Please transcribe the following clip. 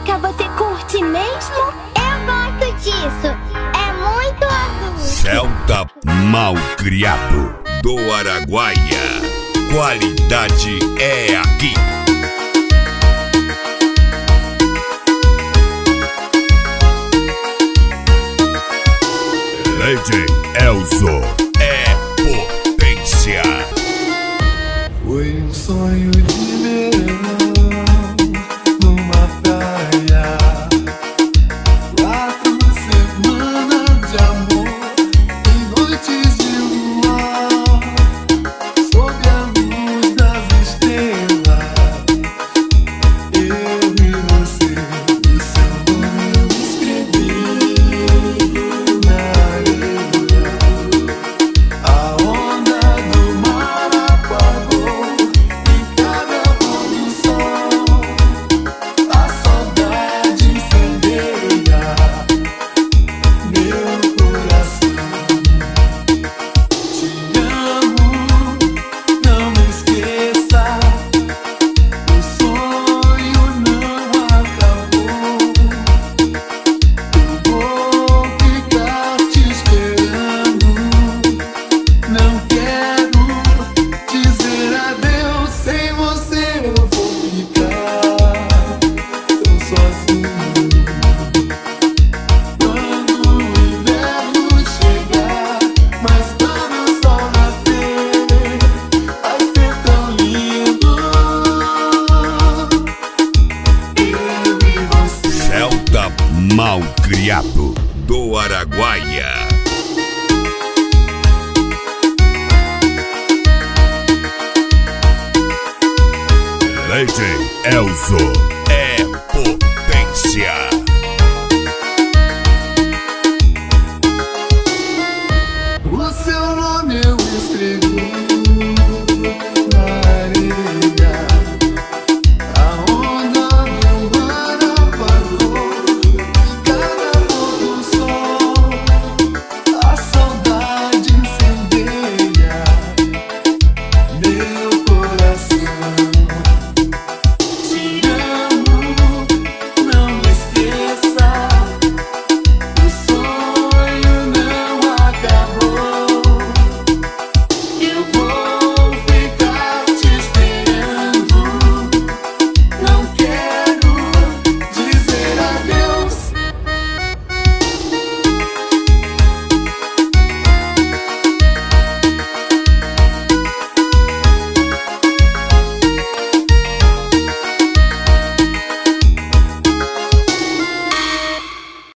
música você curte mesmo? Eu gosto disso, é muito azul. Celta Malcriado do Araguaia, qualidade é aqui. DJ Elzo é potência. Foi um sonho de verão numa praia, 4 semanas de amor e noites de luar, sob a luz das estrelas. Eu e você, o seu nome eu escrevi na areia. A onda do mar apagou em cada pôr do sol, a saudade incendeia meu coração. Te amo, não me esqueça, o sonho não acabou. Eu vou ficar te esperando, não quero dizer adeus. Sem você eu vou ficar tão sozinho. Quando o inverno chegar, mas quando o sol nascer, vai ser tão lindo. Eu e você. Celta Malcriado do Araguaia. DJ Elzo é potência. O seu nome eu escrevi